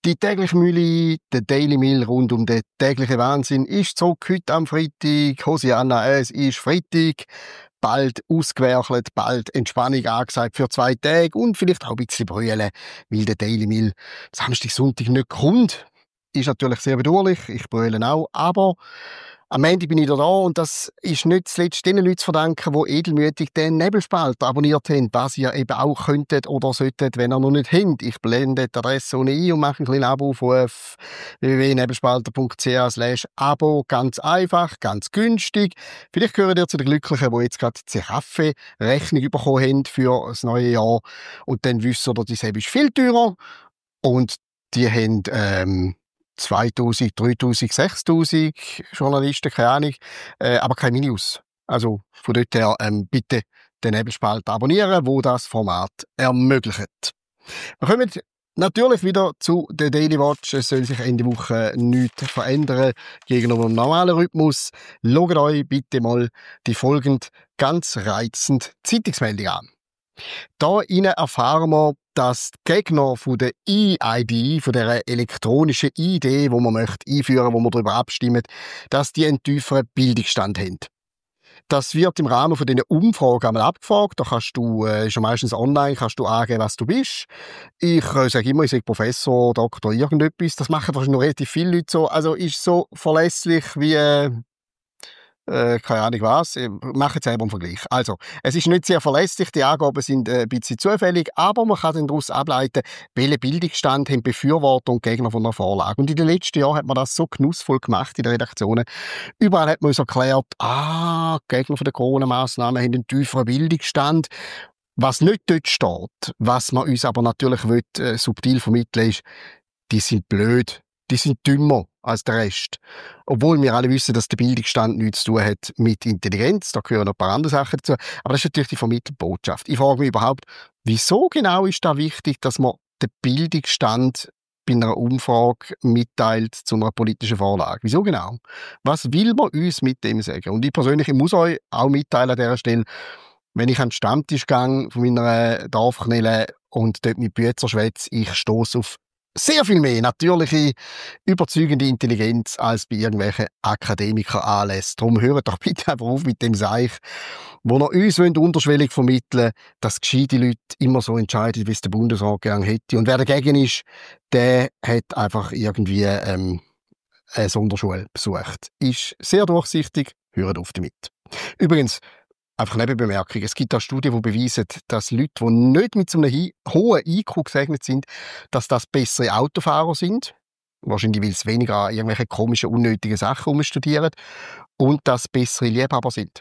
Die tägliche Mühle, der Daily Mill rund um den täglichen Wahnsinn ist zurück heute am Freitag. Hosianna, es ist Freitag. Bald ausgewerkelt, bald Entspannung angesagt für 2 Tage und vielleicht auch ein bisschen brüllen, weil der Daily Mill Samstag, Sonntag nicht kommt. Ist natürlich sehr bedauerlich, ich brülle auch, aber am Ende bin ich da und das ist nicht zuletzt den Leuten zu verdanken, die edelmütig den Nebelspalter abonniert haben, was ihr eben auch könntet oder solltet, wenn ihr noch nicht habt. Ich blende die Adresse ohne ein und mache einen kleinen Abo auf www.nebelspalter.ch/Abo. Ganz einfach, ganz günstig. Vielleicht gehört ihr zu den Glücklichen, die jetzt gerade die Kaffee-Rechnung bekommen haben für das neue Jahr und dann wissen, oder die ist viel teurer und die haben 2000, 3000, 6000 Journalisten, keine Ahnung, aber kein Minius. Also von dort her bitte den Nebelspalter abonnieren, wo das Format ermöglicht. Wir kommen natürlich wieder zu der Daily Watch. Es soll sich Ende Woche nichts verändern gegenüber dem normalen Rhythmus. Schaut euch bitte mal die folgende ganz reizende Zeitungsmeldung an. Da erfahren wir, dass die Gegner von der E-ID, von der elektronischen ID, die man möchte einführen, wo man darüber abstimmen, dass die einen tieferen Bildungsstand haben. Das wird im Rahmen von diesen Umfragen einmal abgefragt. Da kannst du, ist ja meistens online, kannst du angeben, was du bist. Ich sage immer, ich sage Professor, Doktor, irgendetwas. Das machen wahrscheinlich noch relativ viele Leute so. Also ist so verlässlich wie keine Ahnung was, macht selber einen Vergleich. Also, es ist nicht sehr verlässlich, die Angaben sind ein bisschen zufällig, aber man kann dann daraus ableiten, welchen Bildungsstand haben Befürworter und Gegner von einer Vorlage. Und in den letzten Jahren hat man das so genussvoll gemacht in den Redaktionen. Überall hat man uns erklärt, Gegner von der Corona-Massnahmen haben einen tieferen Bildungsstand. Was nicht dort steht, was man uns aber natürlich subtil vermitteln ist, die sind blöd, die sind dümmer als der Rest. Obwohl wir alle wissen, dass der Bildungsstand nichts zu tun hat mit Intelligenz, da gehören noch ein paar andere Sachen dazu, aber das ist natürlich die vermittelte Botschaft. Ich frage mich überhaupt, wieso genau ist da wichtig, dass man den Bildungsstand bei einer Umfrage mitteilt zu einer politischen Vorlage? Wieso genau? Was will man uns mit dem sagen? Und ich persönlich muss euch auch mitteilen an dieser Stelle, wenn ich an den Stammtisch gehe von meiner Dorfknelle und dort mit Büezer schwätze, ich stoße auf sehr viel mehr natürliche, überzeugende Intelligenz als bei irgendwelchen Akademiker-Anlässen. Darum hört doch bitte einfach auf mit dem Seich, wo ihr uns unterschwellig vermitteln, dass gescheite Leute immer so entscheiden, wie es der Bundesrat gerne hätte. Und wer dagegen ist, der hat einfach irgendwie eine Sonderschule besucht. Ist sehr durchsichtig, hört auf damit. Übrigens, einfach Nebenbemerkung. Es gibt auch Studien, die beweisen, dass Leute, die nicht mit so einem hohen IQ gesegnet sind, dass das bessere Autofahrer sind. Wahrscheinlich, weil sie weniger an irgendwelche komischen, unnötigen Sachen umstudieren. Und dass bessere Liebhaber sind.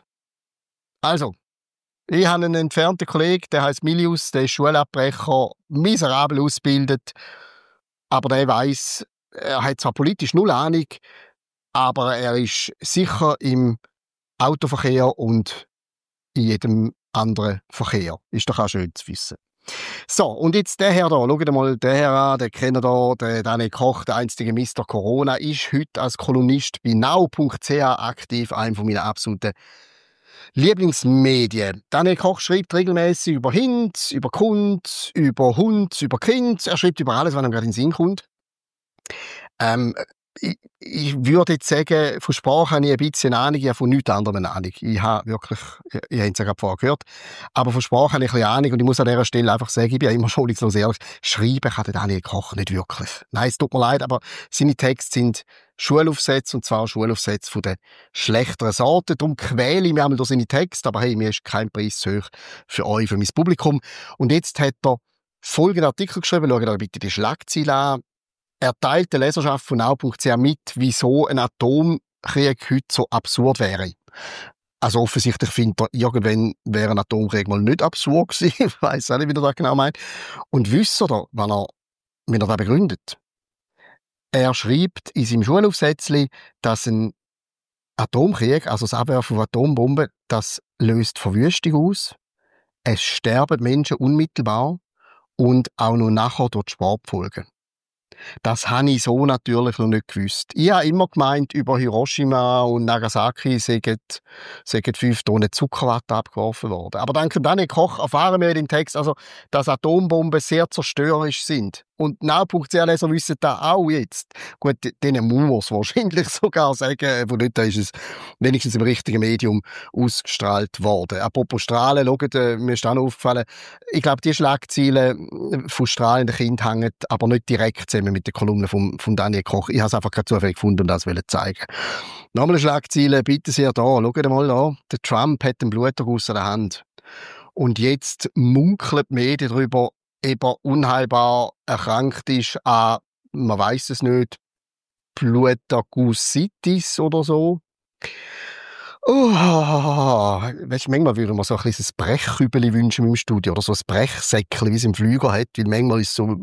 Also, ich habe einen entfernten Kollegen, der heißt Milius, der ist Schulabbrecher, miserabel ausgebildet. Aber der weiss, er hat zwar politisch null Ahnung, aber er ist sicher im Autoverkehr und in jedem anderen Verkehr. Ist doch auch schön zu wissen. So, und jetzt der Herr da, schaut mal den Herr an, den kennen da, der Daniel Koch, der einstige Mr. Corona, ist heute als Kolumnist bei now.ch aktiv, einem von meinen absoluten Lieblingsmedien. Daniel Koch schreibt regelmäßig über Hinz, über Kund, über Hund, über Kind. Er schreibt über alles, was ihm gerade in den Sinn kommt. Ich würde jetzt sagen, von Sprache habe ich ein bisschen Ahnung, ich habe von nichts anderem Ahnung. Ich habe wirklich, ich habe es ja gerade vorher gehört, aber von Sprache habe ich ein bisschen Ahnung und ich muss an dieser Stelle einfach sagen, ich bin ja immer schon jetzt noch sehr ehrlich, schreiben kann der Daniel Koch nicht wirklich. Nein, es tut mir leid, aber seine Texte sind Schulaufsätze, und zwar Schulaufsätze von der schlechteren Sorte. Darum quäle ich mich einmal durch seine Texte, aber hey, mir ist kein Preis zu hoch für euch, für mein Publikum. Und jetzt hat er folgenden Artikel geschrieben, schaut euch bitte die Schlagzeile an. Er teilt der Leserschaft von now.ch mit, wieso ein Atomkrieg heute so absurd wäre. Also offensichtlich findet er, irgendwann wäre ein Atomkrieg mal nicht absurd gewesen. Ich weiss auch nicht, wie er das genau meint. Und wisst ihr, wie er das begründet? Er schreibt in seinem Schulaufsätzchen, dass ein Atomkrieg, also das Abwerfen von Atombomben, das löst Verwüstung aus. Es sterben Menschen unmittelbar und auch noch nachher durch die Sportfolgen. Das habe ich so natürlich noch nicht gewusst. Ich habe immer gemeint, über Hiroshima und Nagasaki seien 5 Tonnen Zuckerwatte abgeworfen worden. Aber dank Daniel Koch erfahren wir in dem Text, also, dass Atombomben sehr zerstörerisch sind. Und Now.ch-Leser wissen das auch jetzt. Gut, denen muss man es wahrscheinlich sogar sagen, von dort ist es wenigstens im richtigen Medium ausgestrahlt worden. Apropos Strahlen, schaut, mir ist auch noch aufgefallen, ich glaube, die Schlagzeilen von strahlenden Kindern hängen aber nicht direkt zusammen mit der Kolumne von Daniel Koch. Ich habe es einfach gerade zufällig gefunden und das wollte zeigen. Nochmal eine Schlagzeile, bitte sehr da. Schaut mal da. Der Trump hat einen Bluterguss an der Hand. Und jetzt munkelt die Medien darüber, ob er unheilbar erkrankt ist an, man weiß es nicht, Blutergussitis oder so. Oh, weißt, manchmal würde man so ein kleines Brechkübeli wünschen im Studio oder so ein Brechsäckchen, wie es im Flüger hat, weil manchmal ist so,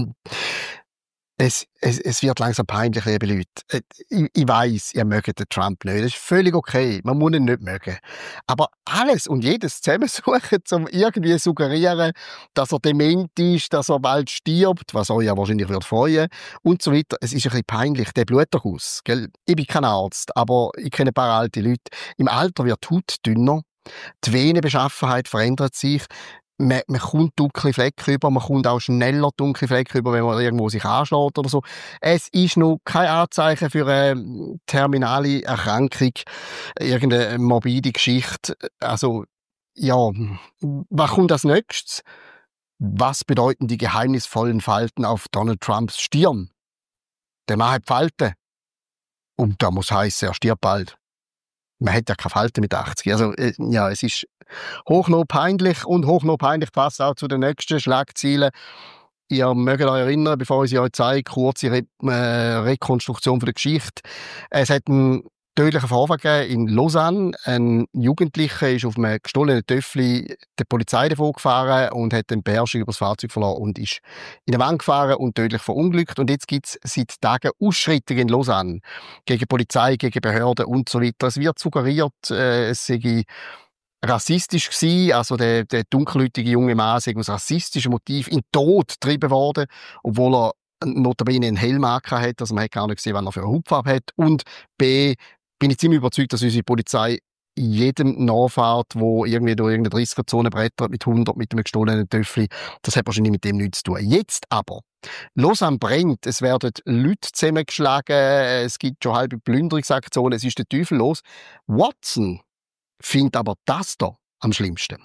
es wird langsam peinlich, liebe Leute. Ich weiss, ihr mögt den Trump nicht. Das ist völlig okay. Man muss ihn nicht mögen. Aber alles und jedes zusammensuchen, um irgendwie suggerieren, dass er dement ist, dass er bald stirbt, was euch ja wahrscheinlich wird freuen und so weiter. Es ist ein bisschen peinlich, der Bluterguss. Gell? Ich bin kein Arzt, aber ich kenne ein paar alte Leute. Im Alter wird die Haut dünner. Die Venenbeschaffenheit verändert sich. Man kommt dunkle Flecken über, man kommt auch schneller dunkle Flecken über, wenn man irgendwo sich anschlägt oder so. Es ist noch kein Anzeichen für eine terminale Erkrankung, irgendeine morbide Geschichte. Also, ja, was kommt als nächstes? Was bedeuten die geheimnisvollen Falten auf Donald Trumps Stirn? Der Mann hat Falten. Und da muss heißen, er stirbt bald. Man hat ja keine Falten mit 80. Also, ja, es ist hoch noch peinlich und hoch noch peinlich passt auch zu den nächsten Schlagzeilen. Ihr mögt euch erinnern, bevor ich sie euch zeige, kurze Rekonstruktion von der Geschichte. Es hat einen tödlichen Vorfall gegeben in Lausanne. Ein Jugendlicher ist auf einem gestohlenen Töffli der Polizei davongefahren und hat den Beherrschung über das Fahrzeug verloren und ist in eine Wand gefahren und tödlich verunglückt. Und jetzt gibt es seit Tagen Ausschreitungen in Lausanne gegen Polizei, gegen Behörden und so weiter. Es wird suggeriert, es sei rassistisch gewesen, also der dunkelhäutige junge Mann sei aus rassistischen Motiv in den Tod getrieben worden, obwohl er notabene einen Helm hat, also man hat gar nicht gesehen, was er für eine Hautfarbe hat. Und B, bin ich ziemlich überzeugt, dass unsere Polizei jedem nachfährt, wo irgendwie durch irgendeine 30er-Zone brettert mit 100, mit einem gestohlenen Töffel. Das hat wahrscheinlich mit dem nichts zu tun. Jetzt aber. Lausanne brennt, es werden Leute zusammengeschlagen, es gibt schon halbe Plünderungsaktionen, es ist der Teufel los. Watson findet aber das da am schlimmsten.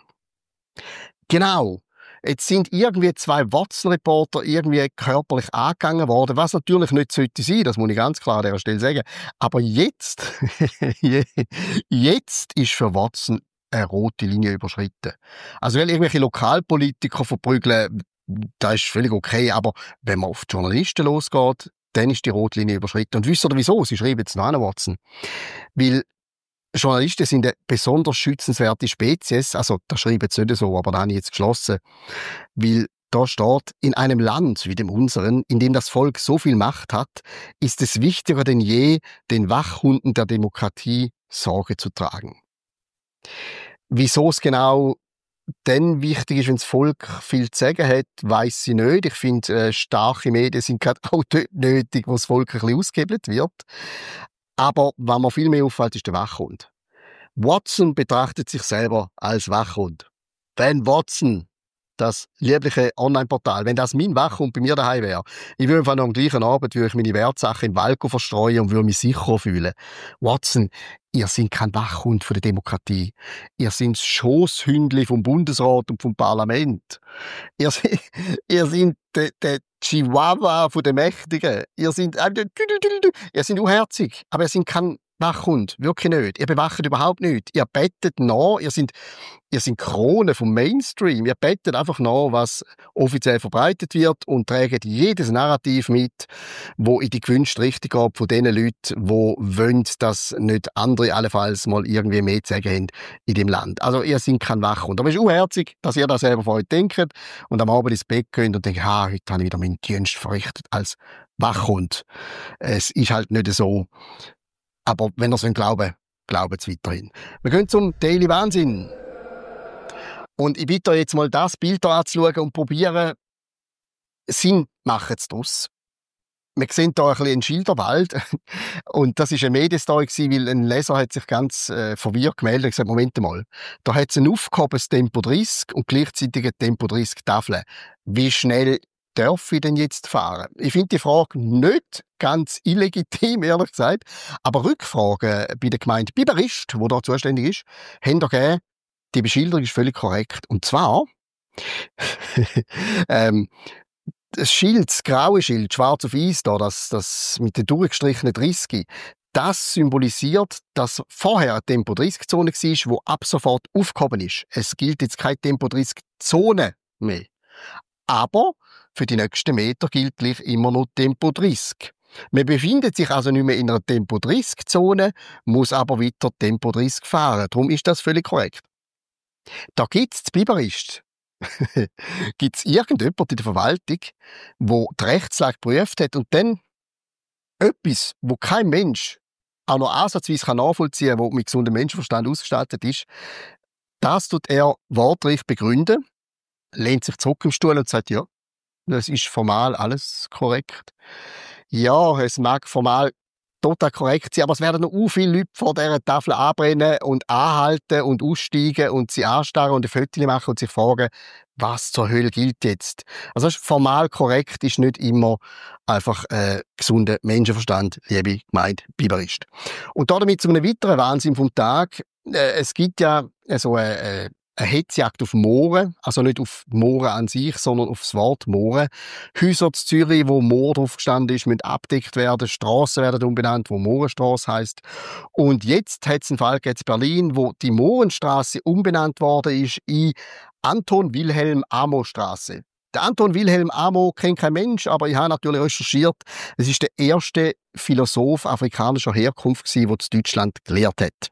Genau. Jetzt sind irgendwie 2 Watson-Reporter irgendwie körperlich angegangen worden, was natürlich nicht sollte sein, das muss ich ganz klar an dieser Stelle sagen. Aber jetzt, jetzt ist für Watson eine rote Linie überschritten. Also, weil irgendwelche Lokalpolitiker verprügeln, das ist völlig okay, aber wenn man auf die Journalisten losgeht, dann ist die rote Linie überschritten. Und wisst ihr wieso? Sie schreiben jetzt noch an Watson. Weil Journalisten sind eine besonders schützenswerte Spezies, also das schreiben sie nicht so, aber da habe ich jetzt geschlossen, weil da steht, in einem Land wie dem unseren, in dem das Volk so viel Macht hat, ist es wichtiger denn je, den Wachhunden der Demokratie Sorge zu tragen. Wieso es genau dann wichtig ist, wenn das Volk viel zu sagen hat, weiss ich nicht. Ich finde, starke Medien sind gerade auch dort nötig, wo das Volk ein bisschen ausgehebelt wird. Aber was mir viel mehr auffällt, ist der Wachhund. Watson betrachtet sich selber als Wachhund. Wenn Watson, das liebliche Online-Portal, wenn das mein Wachhund bei mir daheim wäre, ich würde einfach noch am gleichen Abend würde ich meine Wertsachen im Wald verstreuen und würde mich sicher fühlen. Watson, ihr seid kein Wachhund von der Demokratie. Ihr seid das Schosshündli vom Bundesrat und vom Parlament. Ihr seid der Chihuahua von den Mächtigen. Ihr seid unherzig, aber ihr seid kein Wachhund. Wirklich nicht. Ihr bewacht überhaupt nichts. Ihr bettet nach. Ihr seid Krone vom Mainstream. Ihr bettet einfach nach, was offiziell verbreitet wird und trägt jedes Narrativ mit, wo in die gewünschte Richtung geht von den Leuten, die wollen, dass nicht andere allenfalls mal irgendwie mehr zu sagen haben in dem Land. Also ihr seid kein Wachhund. Aber es ist unherzig, dass ihr das selber von euch denkt und am Abend ins Bett geht und denkt, heute habe ich wieder meinen Dienst verrichtet als Wachhund. Es ist halt nicht so. Aber wenn ihr es glauben glaubt es weiterhin. Wir gehen zum Daily Wahnsinn. Und ich bitte euch jetzt mal das Bild hier anzuschauen und probieren, Sinn machen zu daraus. Wir sehen hier ein bisschen einen Schilderwald. Und das war eine Medienstory, weil ein Leser hat sich ganz verwirrt gemeldet und gesagt, Moment mal, da hat es ein aufgehobenes Tempo 30 und gleichzeitig eine Tempo 30 Tafel. Wie schnell darf ich denn jetzt fahren? Ich finde die Frage nicht ganz illegitim, ehrlich gesagt. Aber Rückfragen bei der Gemeinde Biberist, die da zuständig ist, haben da gegeben, die Beschilderung ist völlig korrekt. Und zwar, das Schild, das graue Schild, schwarz auf weiß, da, das mit den durchgestrichenen 30, das symbolisiert, dass vorher eine Tempo-30-Zone war, die ab sofort aufgehoben ist. Es gilt jetzt keine Tempo-30-Zone mehr. Aber für die nächsten Meter gilt gleich immer noch Tempo 30. Man befindet sich also nicht mehr in einer Tempo 30-Zone, muss aber weiter Tempo 30 fahren. Darum ist das völlig korrekt. Da gibt es Biberist. Gibt es irgendjemand in der Verwaltung, wo die Rechtslage geprüft hat und dann etwas, wo kein Mensch auch noch ansatzweise nachvollziehen kann, wo mit gesundem Menschenverstand ausgestattet ist, das tut er wortreich begründen, lehnt sich zurück im Stuhl und sagt, ja, das ist formal alles korrekt. Ja, es mag formal total korrekt sein, aber es werden noch viele Leute vor dieser Tafel anbrennen und anhalten und aussteigen und sie anstarren und ein Foto machen und sich fragen, was zur Hölle gilt jetzt? Also formal korrekt ist nicht immer einfach gesunder Menschenverstand, liebe Gemeinde Biberist. Und damit zu einem weiteren Wahnsinn vom Tag. Es gibt ja so eine Hetzjagd auf Mooren, also nicht auf Mooren an sich, sondern auf das Wort Mooren. Häuser in Zürich, wo Moor drauf gestanden ist, müssen abgedeckt werden, Strassen werden umbenannt, wo Mohrenstrasse heisst. Und jetzt hat es einen Fall in Berlin, wo die Mohrenstrasse umbenannt worden ist in Anton-Wilhelm-Amo-Strasse. Der Anton Wilhelm Amo kennt kein Mensch, aber ich habe natürlich recherchiert. Es ist der erste Philosoph afrikanischer Herkunft, der in Deutschland gelehrt hat.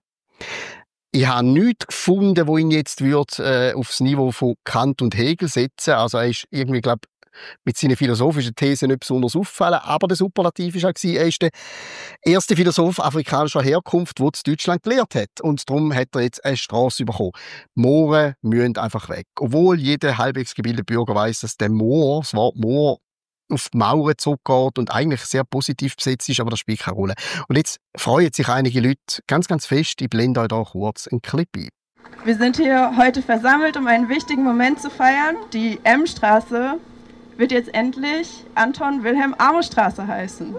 Ich habe nichts gefunden, wo ihn jetzt aufs Niveau von Kant und Hegel setzen. Also er ist irgendwie, glaube mit seinen philosophischen Thesen nicht besonders auffallen. Aber der Superlativ war auch, er ist der erste Philosoph afrikanischer Herkunft, der in Deutschland gelehrt hat. Und darum hat er jetzt eine Strasse bekommen. Mooren müssen einfach weg. Obwohl jeder halbwegs gebildete Bürger weiss, dass der Moor, das Wort Moor, auf die Mauern zurückgeht und eigentlich sehr positiv besetzt ist, aber das spielt keine Rolle. Und jetzt freuen sich einige Leute ganz, ganz fest. Ich blende euch da kurz einen Clip ein. Wir sind hier heute versammelt, um einen wichtigen Moment zu feiern. Die M-Straße wird jetzt endlich Anton-Wilhelm-Amo-Straße heißen.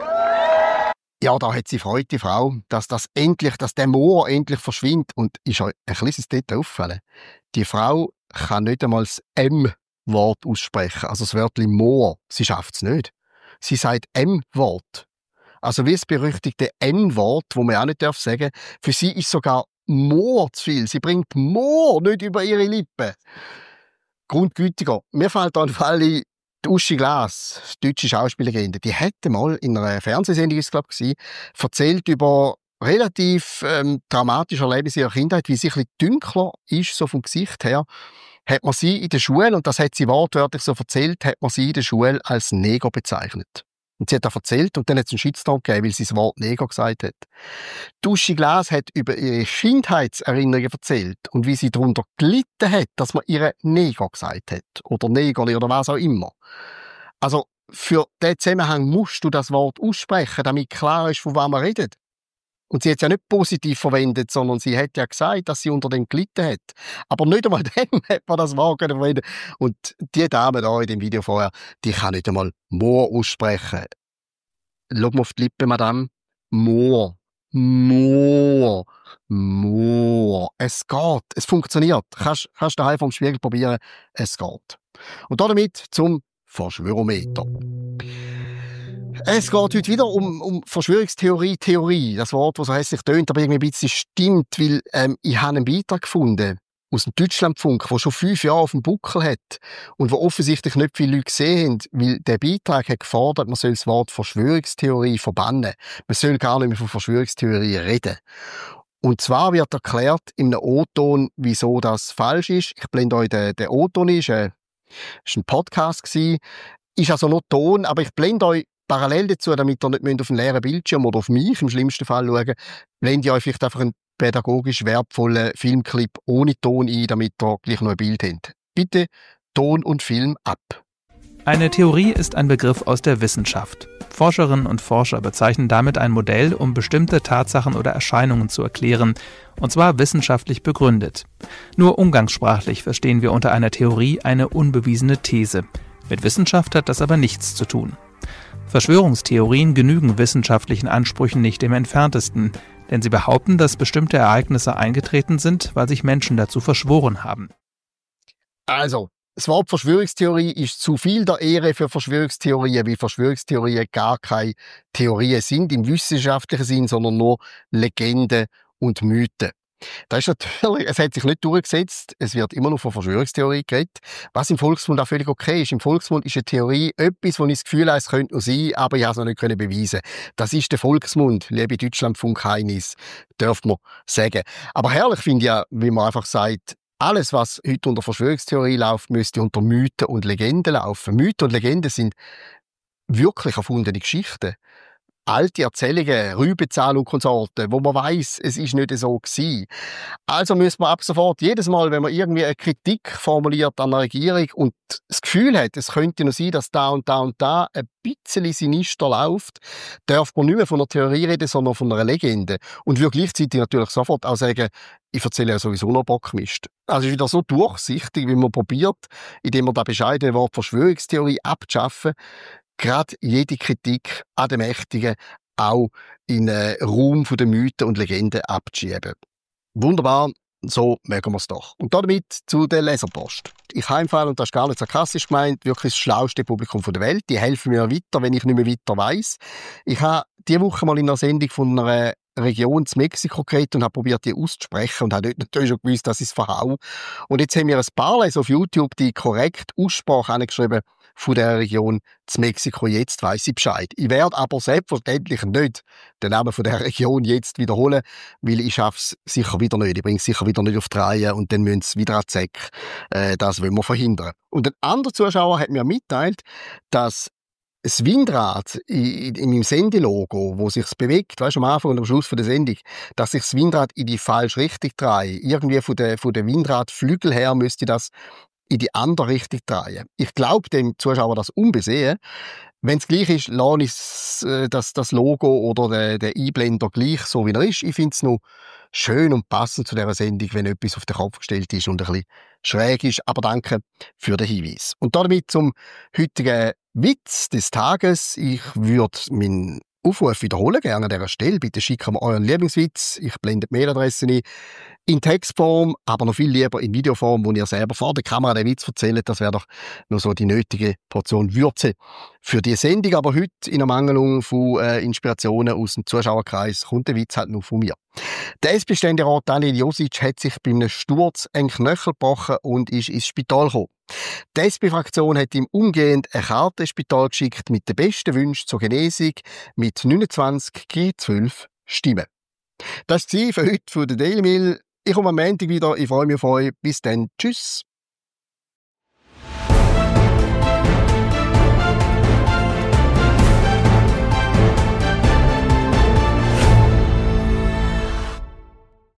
Ja, da hat sie Freude, die Frau, dass der Moor endlich verschwindet. Und ist euch ein kleines Detail auffallen? Die Frau kann nicht einmal das M-Wort aussprechen, also das Wörtchen Moor. Sie schafft es nicht. Sie sagt M-Wort. Also wie das berüchtigte N-Wort, wo man auch nicht sagen darf. Für sie ist sogar Moor zu viel. Sie bringt Moor nicht über ihre Lippen. Grundgütiger. Mir fällt da ein Fall ein, die Uschi Glas, die deutsche Schauspielerin, die hätte mal in einer Fernsehsendung, glaube ich, erzählt über relativ dramatische Erlebnisse ihrer Kindheit, wie sie ein bisschen dunkler ist, so vom Gesicht her. Hat man sie in der Schule, und das hat sie wortwörtlich so erzählt, hat man sie in der Schule als Neger bezeichnet. Und sie hat das erzählt und dann hat es einen Shitstorm gegeben, weil sie das Wort Neger gesagt hat. Die Uschi Glas hat über ihre Kindheitserinnerungen erzählt und wie sie darunter gelitten hat, dass man ihre Neger gesagt hat. Oder Negerli oder was auch immer. Also, für diesen Zusammenhang musst du das Wort aussprechen, damit klar ist, von was man redet. Und sie hat es ja nicht positiv verwendet, sondern sie hat ja gesagt, dass sie unter dem gelitten hat. Aber nicht einmal dann hat man das Wort verwenden. Und die Dame da in dem Video vorher, die kann nicht einmal Moor aussprechen. Schau mal auf die Lippen, Madame. Moor. Moor. Moor. Es geht. Es funktioniert. Kannst daheim vom Spiegel probieren. Es geht. Und damit zum Verschwörometer. Es geht heute wieder um Verschwörungstheorie. Das Wort, das so hässlich tönt, aber irgendwie ein bisschen stimmt, weil ich habe einen Beitrag gefunden aus dem Deutschlandfunk, der schon 5 Jahre auf dem Buckel hat und wo offensichtlich nicht viele Leute gesehen haben, weil der Beitrag hat gefordert, man soll das Wort Verschwörungstheorie verbannen. Man soll gar nicht mehr von Verschwörungstheorie reden. Und zwar wird erklärt in einem O-Ton, wieso das falsch ist. Ich blende euch den O-Ton ein. Es war ein Podcast. Ist also nur Ton, aber ich blende euch parallel dazu, damit ihr nicht auf einen leeren Bildschirm oder auf mich im schlimmsten Fall schauen, blende ich euch vielleicht einfach einen pädagogisch wertvollen Filmclip ohne Ton ein, damit ihr gleich noch ein Bild habt. Bitte Ton und Film ab. Eine Theorie ist ein Begriff aus der Wissenschaft. Forscherinnen und Forscher bezeichnen damit ein Modell, um bestimmte Tatsachen oder Erscheinungen zu erklären, und zwar wissenschaftlich begründet. Nur umgangssprachlich verstehen wir unter einer Theorie eine unbewiesene These. Mit Wissenschaft hat das aber nichts zu tun. Verschwörungstheorien genügen wissenschaftlichen Ansprüchen nicht im Entferntesten, denn sie behaupten, dass bestimmte Ereignisse eingetreten sind, weil sich Menschen dazu verschworen haben. Also, das Wort Verschwörungstheorie ist zu viel der Ehre für Verschwörungstheorien, wie Verschwörungstheorien gar keine Theorien sind im wissenschaftlichen Sinn, sondern nur Legenden und Mythen. Das ist natürlich, es hat sich nicht durchgesetzt, es wird immer noch von Verschwörungstheorie geredet, was im Volksmund auch völlig okay ist. Im Volksmund ist eine Theorie etwas, wo ich das Gefühl habe, es könnte noch sein, aber ich habe es noch nicht beweisen können. Das ist der Volksmund, liebe Deutschlandfunk-Heinis, dürfen wir sagen. Aber herrlich finde ich ja, wie man einfach sagt, alles, was heute unter Verschwörungstheorie läuft, müsste unter Mythen und Legenden laufen. Mythen und Legenden sind wirklich erfundene Geschichten. Alte Erzählungen, Rübezahl und Konsorten, wo man weiss, es ist nicht so gewesen. Also müssen wir ab sofort, jedes Mal, wenn man irgendwie eine Kritik formuliert an der Regierung und das Gefühl hat, es könnte noch sein, dass da und da und da ein bisschen sinister läuft, darf man nicht mehr von einer Theorie reden, sondern von einer Legende. Und würde gleichzeitig natürlich sofort auch sagen, ich erzähle ja sowieso noch Bockmist. Also es ist wieder so durchsichtig, wie man probiert, indem man das bescheidene Wort Verschwörungstheorie abzuschaffen, gerade jede Kritik an den Mächtigen auch in den Raum der Mythen und Legenden abzuschieben. Wunderbar, so mögen wir es doch. Und damit zu der Leserpost. Ich habe im Fall, und das ist gar nicht sarkastisch gemeint, wirklich das schlauste Publikum der Welt. Die helfen mir weiter, wenn ich nicht mehr weiter weiss. Ich habe diese Woche mal in einer Sendung von einer Region in Mexiko geredet und habe probiert, die auszusprechen und habe dort natürlich schon gewusst, dass ich es verhau. Und jetzt haben mir ein paar Leser auf YouTube die korrekte Aussprache angeschrieben von der Region zu Mexiko. Jetzt weiss ich Bescheid. Ich werde aber selbstverständlich nicht den Namen von der Region jetzt wiederholen, weil ich schaffe es sicher wieder nicht. Ich bringe es sicher wieder nicht auf die Reihe und dann müssen sie wieder an die Säcke. Das wollen wir verhindern. Und ein anderer Zuschauer hat mir mitteilt, dass das Windrad in meinem Sendelogo, wo sich bewegt, weißt du, am Anfang und am Schluss der Sendung, dass sich das Windrad in die falsche Richtung dreht. Irgendwie von der Windradflügel her müsste das in die andere Richtung drehen. Ich glaube dem Zuschauer das unbesehen. Wenn es gleich ist, lasse ich das Logo oder der Einblender gleich so, wie er ist. Ich finde es noch schön und passend zu dieser Sendung, wenn etwas auf den Kopf gestellt ist und ein bisschen schräg ist. Aber danke für den Hinweis. Und damit zum heutigen Witz des Tages. Ich würde meinen Aufruf wiederholen, gerne an dieser Stelle. Bitte schicken mir euren Lieblingswitz. Ich blende die Mailadresse ein. In Textform, aber noch viel lieber in Videoform, wo ihr selber vor der Kamera den Witz erzählt. Das wäre doch noch so die nötige Portion Würze für die Sendung. Aber heute, in Ermangelung von Inspirationen aus dem Zuschauerkreis, kommt der Witz halt nur von mir. Der SP-Ständerat Daniel Josic hat sich bei einem Sturz einen Knöchel gebrochen und ist ins Spital gekommen. Die SP-Fraktion hat ihm umgehend eine Karte ins Spital geschickt mit den besten Wünschen zur Genesung mit 29 gegen 12 Stimmen. Das war für heute von der Daily Mail. Ich komme am Montag wieder. Ich freue mich auf euch. Bis dann. Tschüss.